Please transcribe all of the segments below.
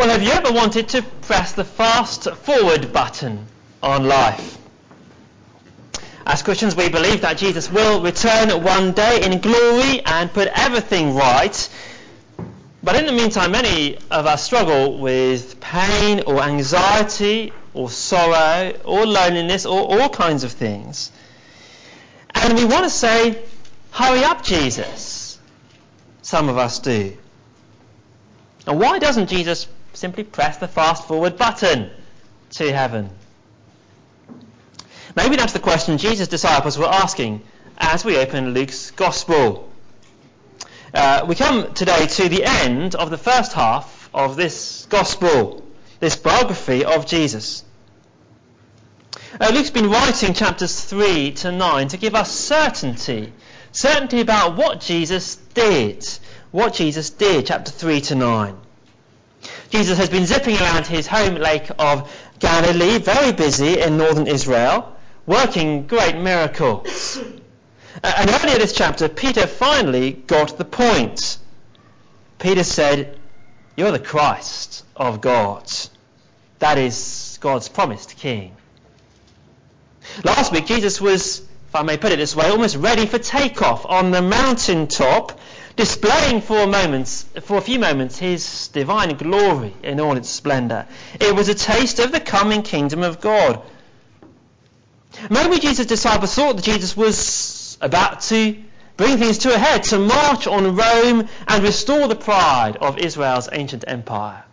Well, have you ever wanted to press the fast forward button on life? As Christians, we believe that Jesus will return one day in glory and put everything right. But in the meantime, many of us struggle with pain or anxiety or sorrow or loneliness or all kinds of things. And we want to say, hurry up, Jesus. Some of us do. And why doesn't Jesus simply press the fast forward button to heaven? Maybe that's the question Jesus' disciples were asking as we open Luke's Gospel. We come today to the end of the first half of this Gospel, this biography of Jesus. Luke's been writing chapters 3 to 9 to give us certainty about what Jesus did, chapter 3 to 9. Jesus has been zipping around his home lake of Galilee, very busy in northern Israel, working great miracles. And earlier this chapter, Peter finally got the point. Peter said, "You're the Christ of God." That is God's promised king. Last week, Jesus was, if I may put it this way, almost ready for takeoff on the mountaintop, displaying for a few moments his divine glory in all its splendor. It was a taste of the coming kingdom of God. Maybe Jesus' disciples thought that Jesus was about to bring things to a head, to march on Rome and restore the pride of Israel's ancient empire.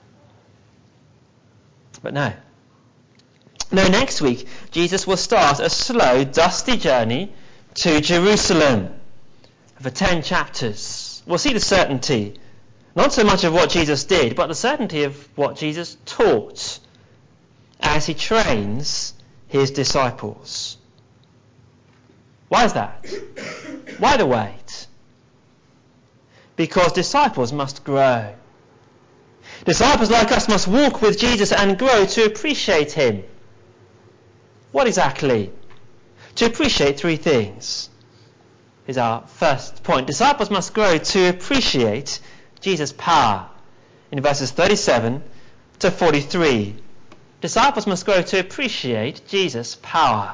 But no. No, next week, Jesus will start a slow, dusty journey to Jerusalem. For 10 chapters, we'll see the certainty, not so much of what Jesus did, but the certainty of what Jesus taught as he trains his disciples. Why is that? Why the wait? Because disciples must grow. Disciples like us must walk with Jesus and grow to appreciate him. What exactly? To appreciate 3 things. Is our first point. Disciples must grow to appreciate Jesus' power. In verses 37 to 43. Disciples must grow to appreciate Jesus' power.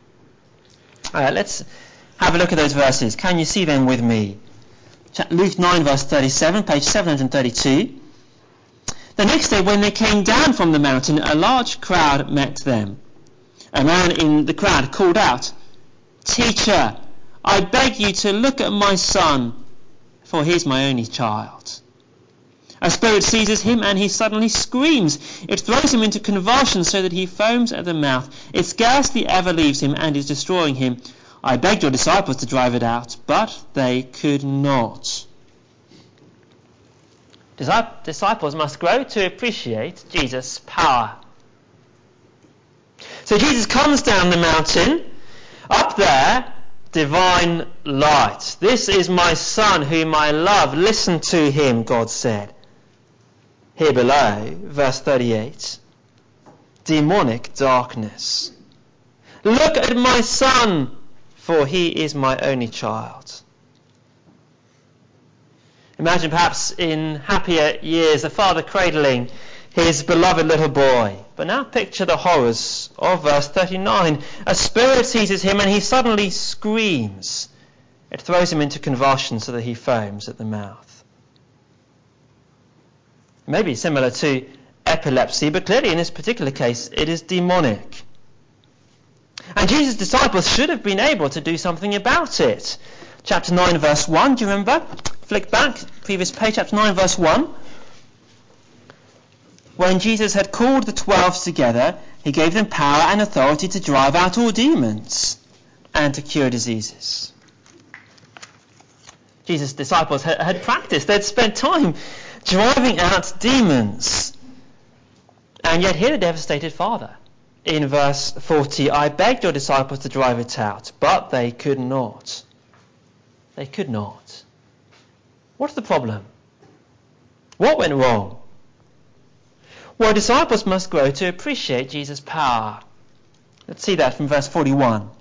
Let's have a look at those verses. Can you see them with me? Luke 9 verse 37, page 732. The next day when they came down from the mountain, a large crowd met them. A man in the crowd called out, "Teacher, I beg you to look at my son, for he is my only child. A spirit seizes him and he suddenly screams. It throws him into convulsions so that he foams at the mouth. It scarcely ever leaves him and is destroying him. I begged your disciples to drive it out, but they could not." Disciples must grow to appreciate Jesus' power. So Jesus comes down the mountain. Up there, divine light. "This is my son whom I love. Listen to him," God said. Here below, verse 38, demonic darkness. "Look at my son, for he is my only child." Imagine perhaps in happier years the father cradling his beloved little boy. But now picture the horrors of verse 39. A spirit seizes him and he suddenly screams. It throws him into convulsions so that he foams at the mouth. It may be similar to epilepsy, but clearly in this particular case it is demonic. And Jesus' disciples should have been able to do something about it. Chapter 9 verse 1, do you remember? Flick back, previous page, chapter 9 verse 1. When Jesus had called the 12 together, he gave them power and authority to drive out all demons and to cure diseases. Jesus' disciples had practiced. They'd spent time driving out demons. And yet here the devastated father. In verse 40, "I begged your disciples to drive it out, but they could not." They could not. What's the problem? What went wrong? Well, disciples must grow to appreciate Jesus' power. Let's see that from verse 41.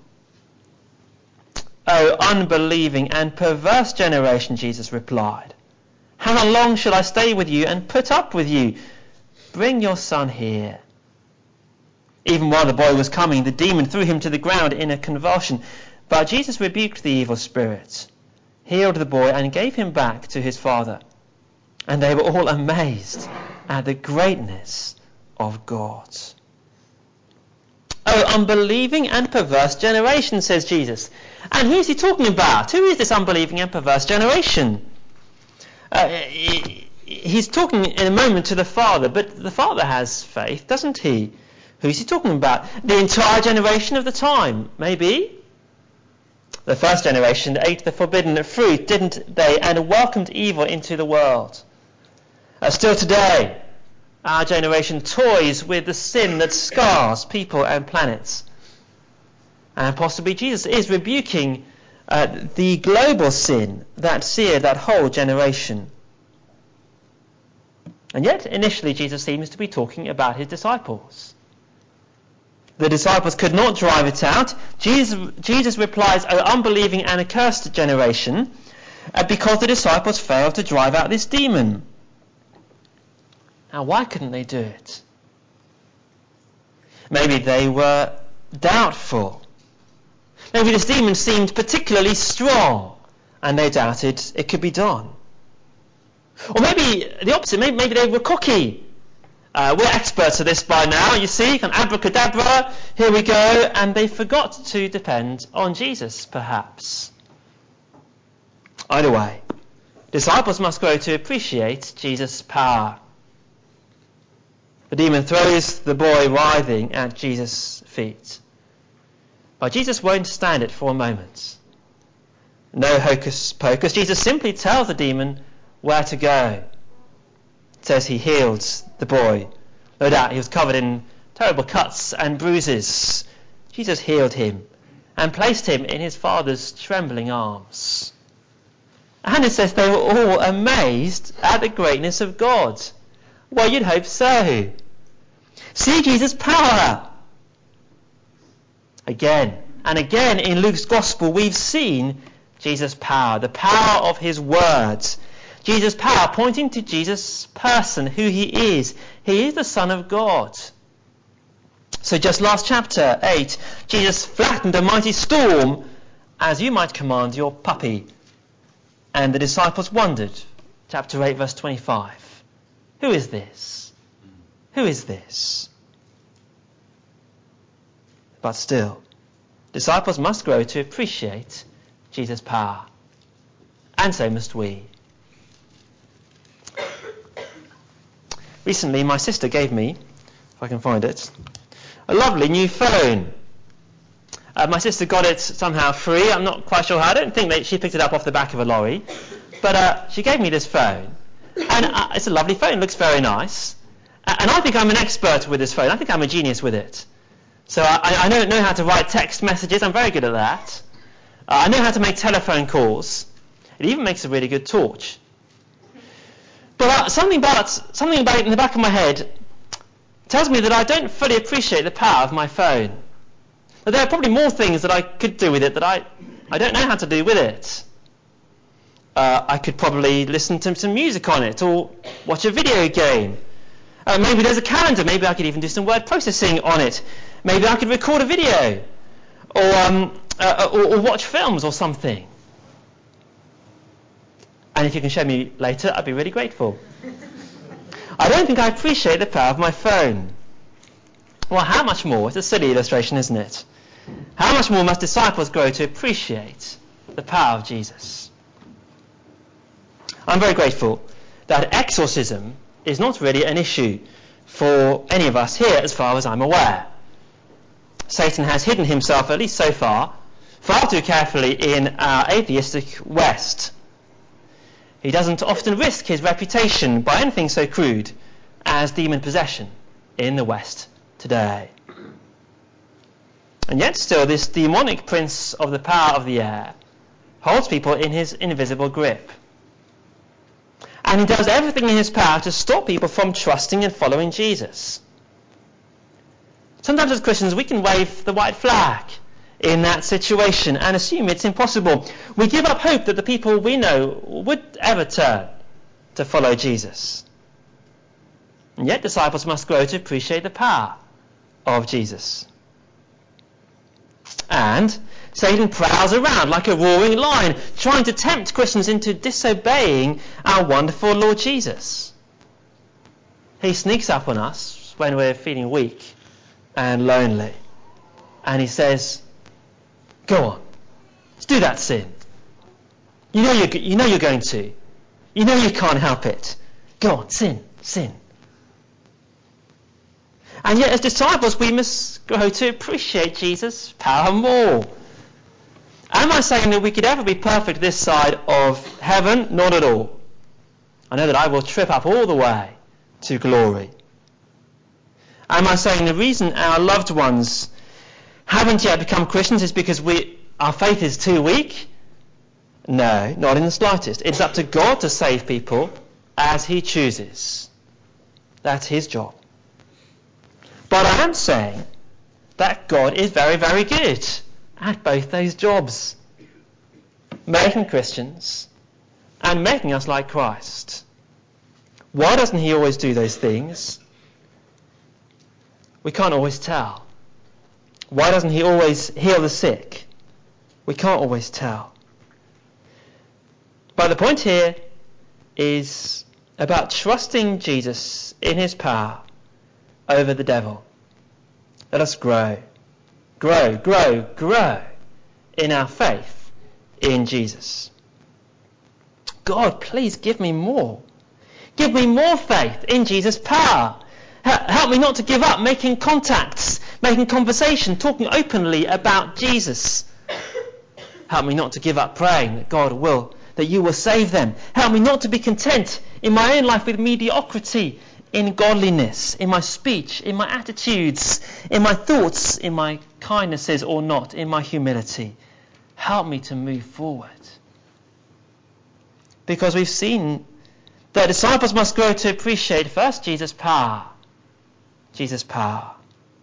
"O unbelieving and perverse generation," Jesus replied, "how long shall I stay with you and put up with you? bring your son here." Even while the boy was coming, the demon threw him to the ground in a convulsion. But Jesus rebuked the evil spirit, healed the boy, and gave him back to his father. And they were all amazed at the greatness of God. "Oh, unbelieving and perverse generation," says Jesus. And who is he talking about? Who is this unbelieving and perverse generation? He's talking in a moment to the Father, but the Father has faith, doesn't he? Who is he talking about? The entire generation of the time, maybe? The first generation ate the forbidden fruit, didn't they, and welcomed evil into the world. Still today, our generation toys with the sin that scars people and planets. And possibly Jesus is rebuking the global sin that seared that whole generation. And yet, initially, Jesus seems to be talking about his disciples. The disciples could not drive it out. Jesus replies, "O unbelieving and accursed generation," because the disciples failed to drive out this demon. Now, why couldn't they do it? Maybe they were doubtful. Maybe this demon seemed particularly strong, and they doubted it could be done. Or maybe the opposite. Maybe they were cocky. We're experts at this by now, you see, kind of abracadabra, here we go, and they forgot to depend on Jesus, perhaps. Either way, disciples must grow to appreciate Jesus' power. The demon throws the boy writhing at Jesus' feet. But Jesus won't stand it for a moment. No hocus pocus. Jesus simply tells the demon where to go. It says he healed the boy. No doubt he was covered in terrible cuts and bruises. Jesus healed him and placed him in his father's trembling arms. And it says they were all amazed at the greatness of God. Well, you'd hope so. See Jesus' power. Again and again in Luke's Gospel we've seen Jesus' power, the power of his words. Jesus' power pointing to Jesus' person, who he is. He is the Son of God. So just last chapter 8, Jesus flattened a mighty storm as you might command your puppy. And the disciples wondered. Chapter 8, verse 25. Who is this? Who is this? But still, disciples must grow to appreciate Jesus' power. And so must we. Recently, my sister gave me, if I can find it, a lovely new phone. My sister got it somehow free. I'm not quite sure how. I don't think that she picked it up off the back of a lorry. But she gave me this phone. And it's a lovely phone. It looks very nice. And I think I'm an expert with this phone. I think I'm a genius with it. So I know how to write text messages. I'm very good at that. I know how to make telephone calls. It even makes a really good torch. But something about it in the back of my head tells me that I don't fully appreciate the power of my phone. That there are probably more things that I could do with it that I don't know how to do with it. I could probably listen to some music on it or watch a video game. Maybe there's a calendar. Maybe I could even do some word processing on it. Maybe I could record a video or watch films or something. And if you can show me later, I'd be really grateful. I don't think I appreciate the power of my phone. Well, how much more? It's a silly illustration, isn't it? How much more must disciples grow to appreciate the power of Jesus? I'm very grateful that exorcism is not really an issue for any of us here, as far as I'm aware. Satan has hidden himself, at least so far too carefully in our atheistic West. He doesn't often risk his reputation by anything so crude as demon possession in the West today. And yet still this demonic prince of the power of the air holds people in his invisible grip. And he does everything in his power to stop people from trusting and following Jesus. Sometimes as Christians we can wave the white flag in that situation and assume it's impossible. We give up hope that the people we know would ever turn to follow Jesus. And yet disciples must grow to appreciate the power of Jesus. And Satan prowls around like a roaring lion, trying to tempt Christians into disobeying our wonderful Lord Jesus. He sneaks up on us when we're feeling weak and lonely. And he says, go on, let's do that sin. You know you're going to. You know you can't help it. Go on, sin. And yet as disciples we must grow to appreciate Jesus' power more. Am I saying that we could ever be perfect this side of heaven? Not at all. I know that I will trip up all the way to glory. Am I saying the reason our loved ones haven't yet become Christians is because our faith is too weak? No, not in the slightest. It's up to God to save people as he chooses. That's his job. But I am saying that God is very, very good at both those jobs. Making Christians and making us like Christ. Why doesn't he always do those things? We can't always tell. Why doesn't he always heal the sick? We can't always tell. But the point here is about trusting Jesus in his power over the devil. Let us grow in our faith in Jesus. God, please give me more. Give me more faith in Jesus' power. Help me not to give up making contacts, making conversation, talking openly about Jesus. Help me not to give up praying that you will save them. Help me not to be content in my own life with mediocrity, in godliness, in my speech, in my attitudes, in my thoughts, in my kindnesses or not, in my humility. Help me to move forward. Because we've seen that disciples must grow to appreciate first Jesus' power. Jesus' power.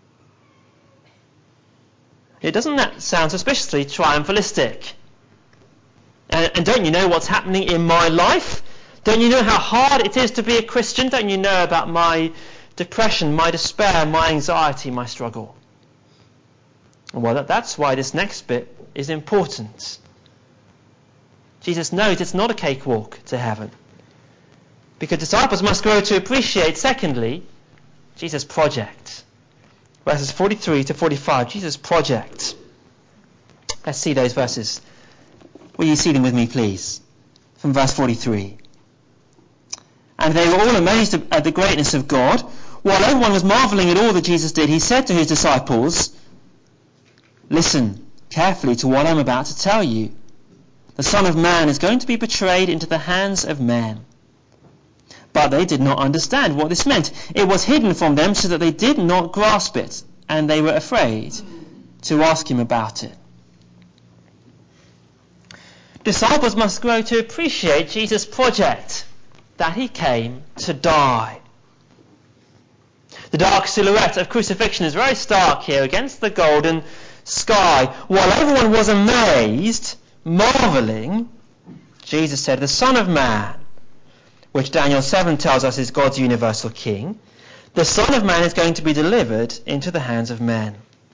Doesn't that sound suspiciously triumphalistic? And don't you know what's happening in my life? Don't you know how hard it is to be a Christian? Don't you know about my depression, my despair, my anxiety, my struggle? Well, that's why this next bit is important. Jesus knows it's not a cakewalk to heaven. Because disciples must grow to appreciate, secondly, Jesus' project. Verses 43 to 45, Jesus' project. Let's see those verses. Will you see them with me, please? From verse 43. And they were all amazed at the greatness of God. While everyone was marvelling at all that Jesus did, he said to his disciples, listen carefully to what I'm about to tell you. The Son of Man is going to be betrayed into the hands of men. But they did not understand what this meant. It was hidden from them so that they did not grasp it, and they were afraid to ask him about it. Disciples must grow to appreciate Jesus' project, that he came to die. The dark silhouette of crucifixion is very stark here against the golden sky. While everyone was amazed, marvelling, Jesus said, the Son of Man, which Daniel 7 tells us is God's universal king, the Son of Man is going to be delivered into the hands of men.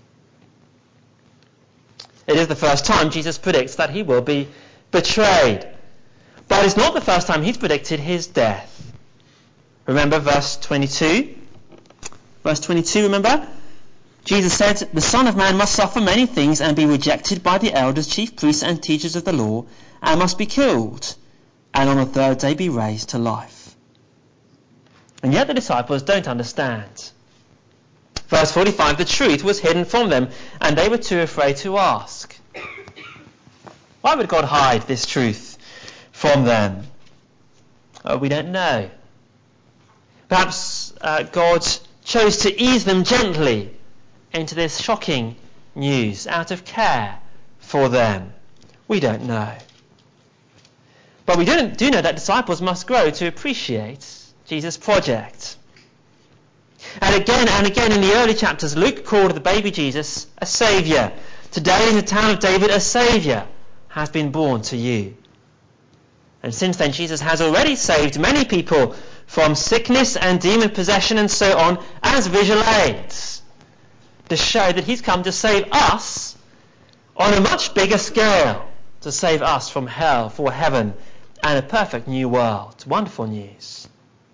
It is the first time Jesus predicts that he will be betrayed. But it's not the first time he's predicted his death. Remember verse 22? Verse 22, remember? Jesus said, the Son of Man must suffer many things and be rejected by the elders, chief priests and teachers of the law, and must be killed, and on the third day be raised to life. And yet the disciples don't understand. Verse 45, the truth was hidden from them, and they were too afraid to ask. Why would God hide this truth from them? We don't know. Perhaps God chose to ease them gently into this shocking news out of care for them. We don't know. But we do know that disciples must grow to appreciate Jesus' project. And again in the early chapters, Luke called the baby Jesus a Saviour. Today in the town of David, a Saviour has been born to you. And since then, Jesus has already saved many people from sickness and demon possession and so on as visual aids to show that he's come to save us on a much bigger scale, to save us from hell for heaven and a perfect new world. Wonderful news.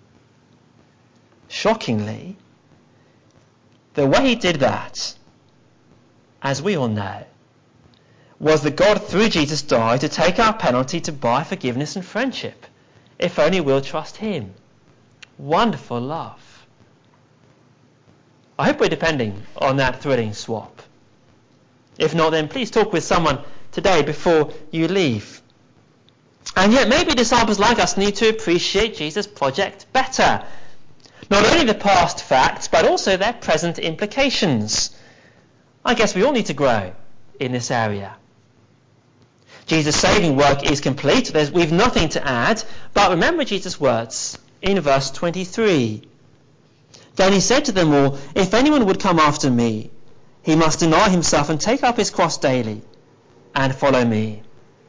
Shockingly, the way he did that, as we all know, was that God through Jesus died to take our penalty to buy forgiveness and friendship, if only we'll trust him. Wonderful love. I hope we're depending on that thrilling swap. If not, then please talk with someone today before you leave. And yet maybe disciples like us need to appreciate Jesus' project better. Not only the past facts, but also their present implications. I guess we all need to grow in this area. Jesus' saving work is complete. We've nothing to add. But remember Jesus' words in verse 23. Then he said to them all, "If anyone would come after me, he must deny himself and take up his cross daily and follow me."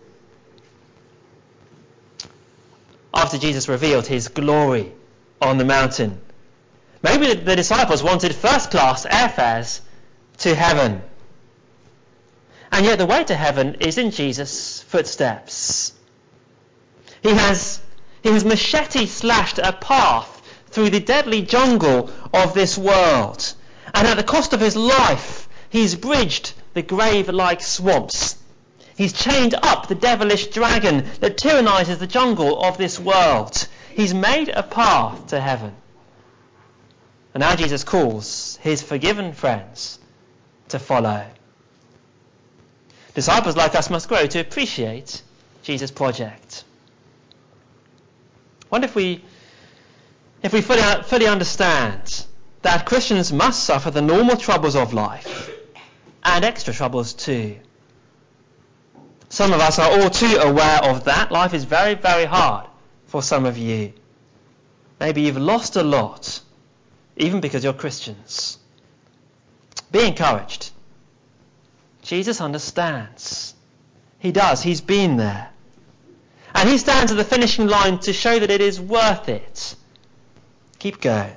After Jesus revealed his glory on the mountain, maybe the disciples wanted first-class airfares to heaven. And yet the way to heaven is in Jesus' footsteps. He has machete-slashed a path through the deadly jungle of this world. And at the cost of his life, he's bridged the grave-like swamps. He's chained up the devilish dragon that tyrannizes the jungle of this world. He's made a path to heaven. And now Jesus calls his forgiven friends to follow. Disciples like us must grow to appreciate Jesus' project. I wonder if we fully understand that Christians must suffer the normal troubles of life and extra troubles too. Some of us are all too aware of that. Life is very, very hard for some of you. Maybe you've lost a lot, even because you're Christians. Be encouraged. Jesus understands. He does. He's been there. And he stands at the finishing line to show that it is worth it. Keep going.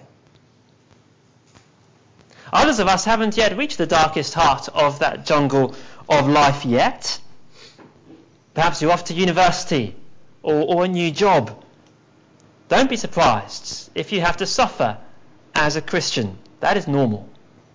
Others of us haven't yet reached the darkest heart of that jungle of life yet. Perhaps you're off to university or a new job. Don't be surprised if you have to suffer as a Christian. That is normal.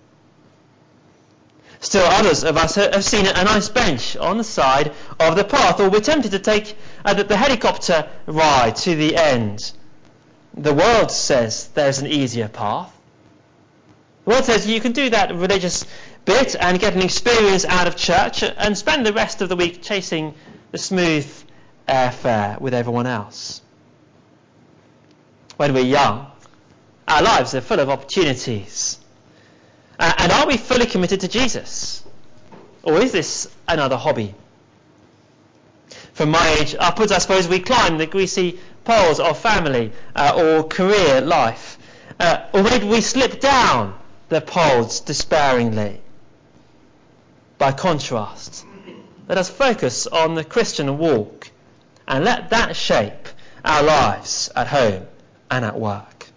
Still others of us have seen a nice bench on the side of the path, or we're tempted to take the helicopter ride to the end. The world says there's an easier path. The world says you can do that religious bit and get an experience out of church and spend the rest of the week chasing the smooth airfare with everyone else. When we're young, our lives are full of opportunities. And are we fully committed to Jesus? Or is this another hobby? From my age upwards, I suppose we climb the greasy poles of family or career life. Or maybe we slip down the poles despairingly. By contrast, let us focus on the Christian walk and let that shape our lives at home and at work.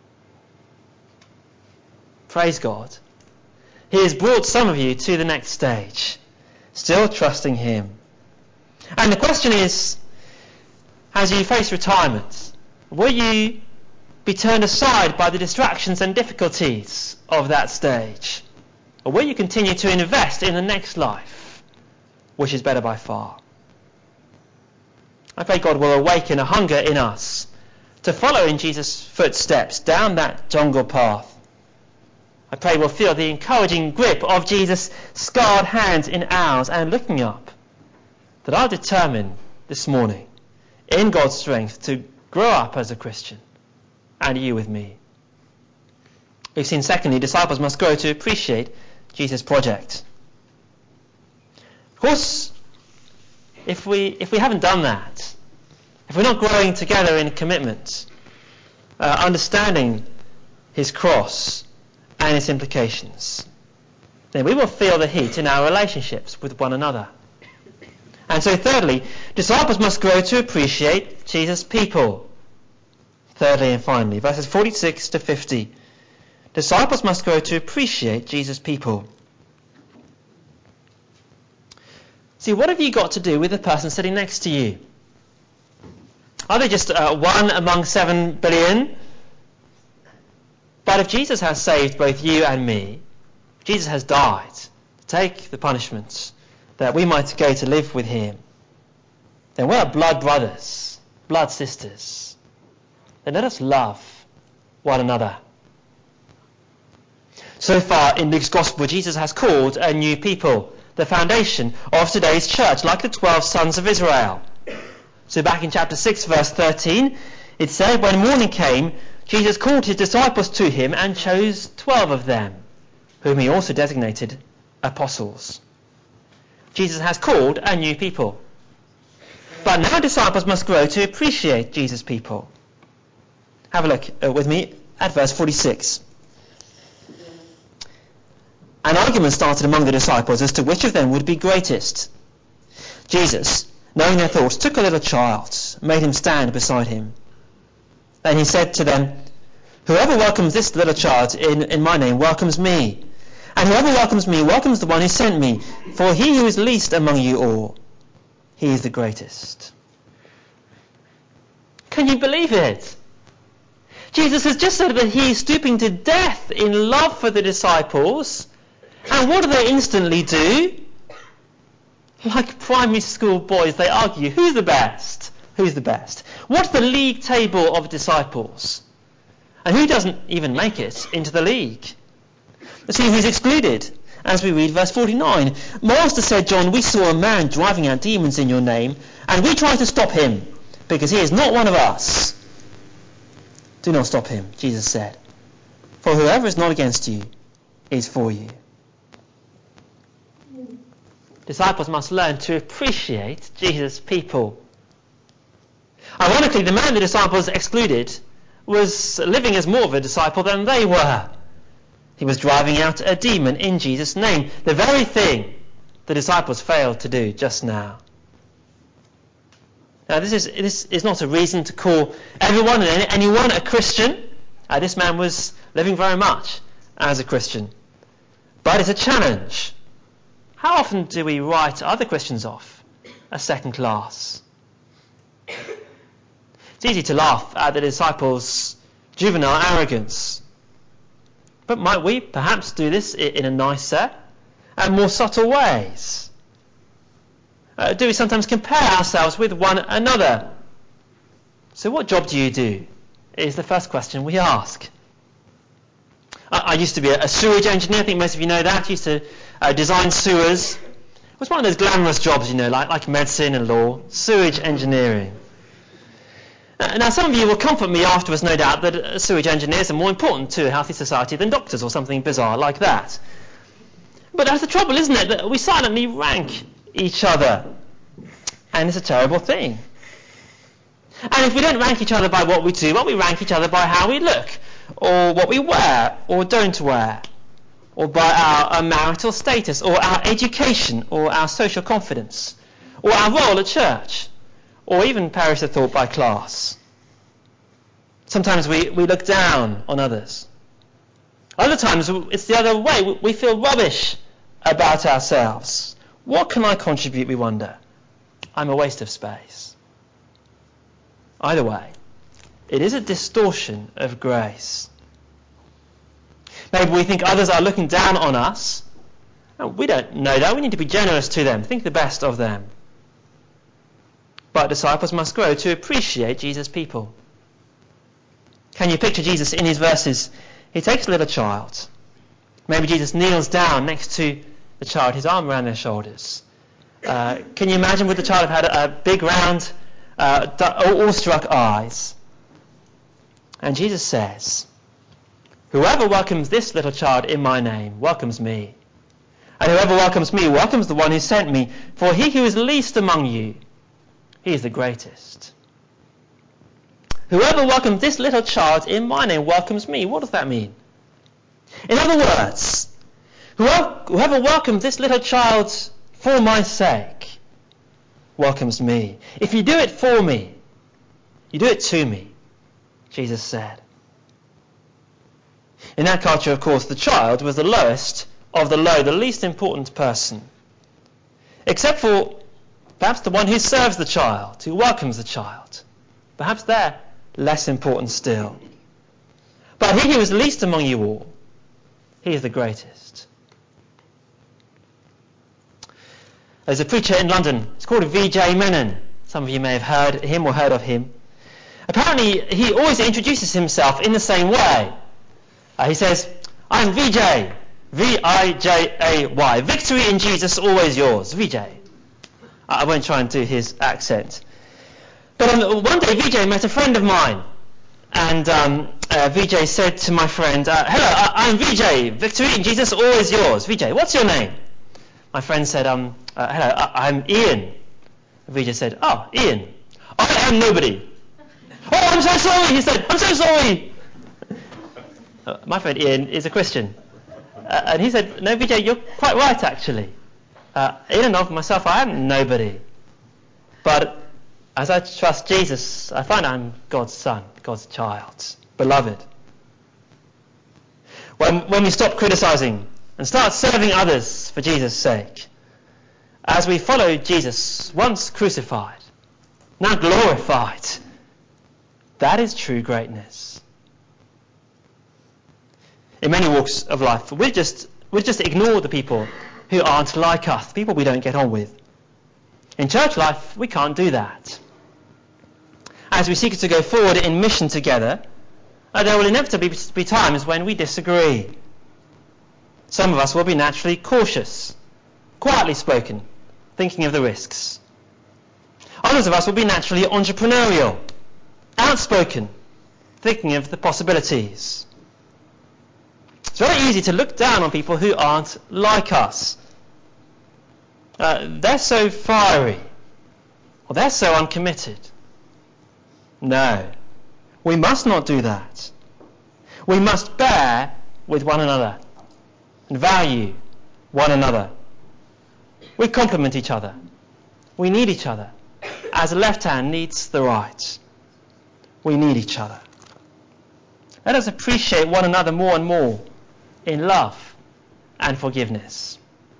Praise God. He has brought some of you to the next stage, still trusting him. And the question is, as you face retirement, will you be turned aside by the distractions and difficulties of that stage? Or will you continue to invest in the next life, which is better by far? I pray God will awaken a hunger in us to follow in Jesus' footsteps down that jungle path. I pray we'll feel the encouraging grip of Jesus' scarred hands in ours, and looking up, that I'll determine this morning, in God's strength, to grow up as a Christian, and you with me. We've seen, secondly, disciples must grow to appreciate Jesus' project. Of course, if we haven't done that, if we're not growing together in commitment, understanding his cross and its implications, then we will feel the heat in our relationships with one another. And so thirdly, disciples must grow to appreciate Jesus' people. Thirdly and finally, verses 46 to 50. Disciples must grow to appreciate Jesus' people. See, what have you got to do with the person sitting next to you? Are they just one among 7 billion? But if Jesus has saved both you and me, Jesus has died to take the punishment that we might go to live with him, then we are blood brothers, blood sisters. Then let us love one another. So far in Luke's Gospel, Jesus has called a new people, the foundation of today's church, like the 12 sons of Israel. So back in chapter 6, verse 13, it said, when morning came, Jesus called his disciples to him and chose 12 of them, whom he also designated apostles. Jesus has called a new people. But now disciples must grow to appreciate Jesus' people. Have a look with me at verse 46. An argument started among the disciples as to which of them would be greatest. Jesus, knowing their thoughts, took a little child, made him stand beside him. Then he said to them, whoever welcomes this little child in my name welcomes me. And whoever welcomes me welcomes the one who sent me. For he who is least among you all, he is the greatest. Can you believe it? Jesus has just said that he is stooping to death in love for the disciples. And what do they instantly do? Like primary school boys, they argue, who's the best? Who's the best? What's the league table of disciples? And who doesn't even make it into the league? You see, who's excluded? As we read verse 49, Master, said John, we saw a man driving out demons in your name, and we tried to stop him, because he is not one of us. Do not stop him, Jesus said, for whoever is not against you is for you. Disciples must learn to appreciate Jesus' people. Ironically, the man the disciples excluded was living as more of a disciple than they were. He was driving out a demon in Jesus' name, the very thing the disciples failed to do just now. Now, this is not a reason to call everyone and anyone a Christian. This man was living very much as a Christian. But it's a challenge. How often do we write other Christians off as second class? It's easy to laugh at the disciples' juvenile arrogance. But might we perhaps do this in a nicer and more subtle ways? Do we sometimes compare ourselves with one another? So what job do you do? Is the first question we ask. I used to be a sewage engineer. I think most of you know that. I used to design sewers. It was one of those glamorous jobs, like medicine and law. Sewage engineering. Now, some of you will comfort me afterwards, no doubt, that sewage engineers are more important to a healthy society than doctors or something bizarre like that. But that's the trouble, isn't it? That we silently rank each other. And it's a terrible thing. And if we don't rank each other by what we do, we rank each other by how we look, or what we wear, or don't wear, or by our marital status, or our education, or our social confidence, or our role at church, or even, perish the thought, by class. Sometimes we look down on others. Other times it's the other way. We feel rubbish about ourselves. What can I contribute, we wonder? I'm a waste of space. Either way, it is a distortion of grace. Maybe we think others are looking down on us. We don't know that. We need to be generous to them. Think the best of them. But disciples must grow to appreciate Jesus' people. Can you picture Jesus in his verses? He takes a little child. Maybe Jesus kneels down next to the child, his arm around their shoulders. Can you imagine would the child have had a big round, awestruck eyes? And Jesus says, whoever welcomes this little child in my name welcomes me. And whoever welcomes me welcomes the one who sent me. For he who is least among you, he is the greatest. Whoever welcomes this little child in my name welcomes me. What does that mean? In other words, whoever welcomes this little child for my sake welcomes me. If you do it for me, you do it to me. Jesus said. In that culture, of course, the child was the lowest of the low, the least important person. Except for perhaps the one who serves the child, who welcomes the child. Perhaps they're less important still. But he who is least among you all, he is the greatest. There's a preacher in London, it's called V.J. Menon. Some of you may have heard him or heard of him. Apparently, he always introduces himself in the same way. He says, I'm VJ, V-I-J-A-Y. Victory in Jesus, always yours, VJ. I won't try and do his accent. But one day, VJ met a friend of mine. And VJ said to my friend, hello, I'm VJ. Victory in Jesus, always yours. VJ, what's your name? My friend said, hello, I'm Ian. VJ said, oh, Ian, I am nobody. Oh, I'm so sorry, he said, I'm so sorry. My friend Ian is a Christian. And he said, no, VJ, you're quite right, actually. In and of myself, I am nobody. But as I trust Jesus, I find I'm God's son, God's child, beloved. When we stop criticizing and start serving others for Jesus' sake, as we follow Jesus, once crucified, now glorified, that is true greatness. In many walks of life, we just ignore the people who aren't like us, people we don't get on with. In church life, we can't do that. As we seek to go forward in mission together, there will inevitably be times when we disagree. Some of us will be naturally cautious, quietly spoken, thinking of the risks. Others of us will be naturally entrepreneurial, outspoken, thinking of the possibilities. It's very easy to look down on people who aren't like us. They're so fiery, or they're so uncommitted. No, we must not do that. We must bear with one another and value one another. We complement each other. We need each other, as the left hand needs the right. We need each other. Let us appreciate one another more and more in love and forgiveness.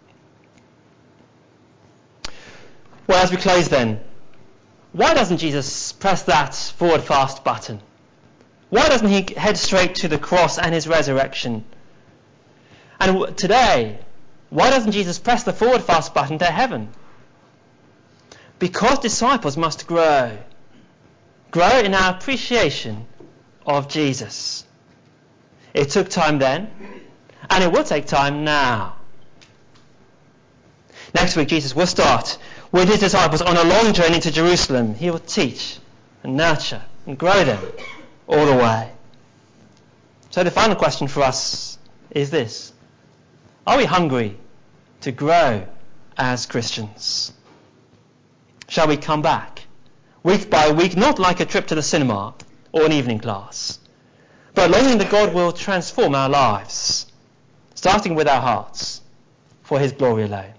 Well, as we close then, why doesn't Jesus press that forward fast button? Why doesn't he head straight to the cross and his resurrection? And today, why doesn't Jesus press the forward fast button to heaven? Because disciples must grow. Grow in our appreciation of Jesus. It took time then, and it will take time now. Next week, Jesus will start with his disciples on a long journey to Jerusalem. He will teach and nurture and grow them all the way. So the final question for us is this: are we hungry to grow as Christians? Shall we come back week by week, not like a trip to the cinema or an evening class, but longing that God will transform our lives, starting with our hearts, for his glory alone?